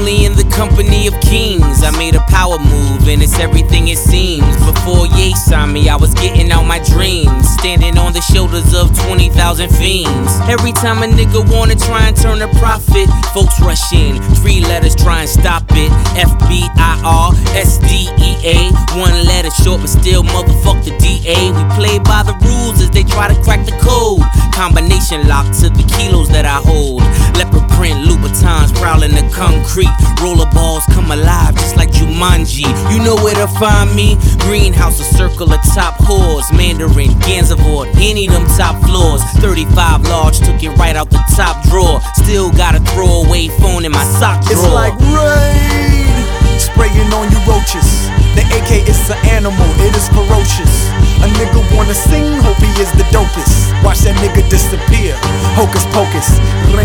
only in the company of kings. I made a power move and it's everything it seems. Before Ye saw me, I was getting out my dreams, standing on the shoulders of 20,000 fiends. Every time a nigga wanna try and turn a profit, folks rush in, 3 letters try and stop it. FBIRSDEA, 1 letter short but still motherfuck the DA. We play by the rules as they try to crack the code. Combination lock to the kilos that I hold. Leopard print, Louboutins prowling the concrete. Rollerballs come alive just like Jumanji. You know where to find me. Greenhouse, a circle of top whores. Mandarin, Gansevoort, any them top floors. 35 large, took it right out the top drawer. Still got a throwaway phone in my sock drawer. It's like rain, spraying on you roaches. The AK is an animal, it is ferocious. A nigga wanna sing, hope he is the dopest. Watch that nigga disappear, hocus pocus.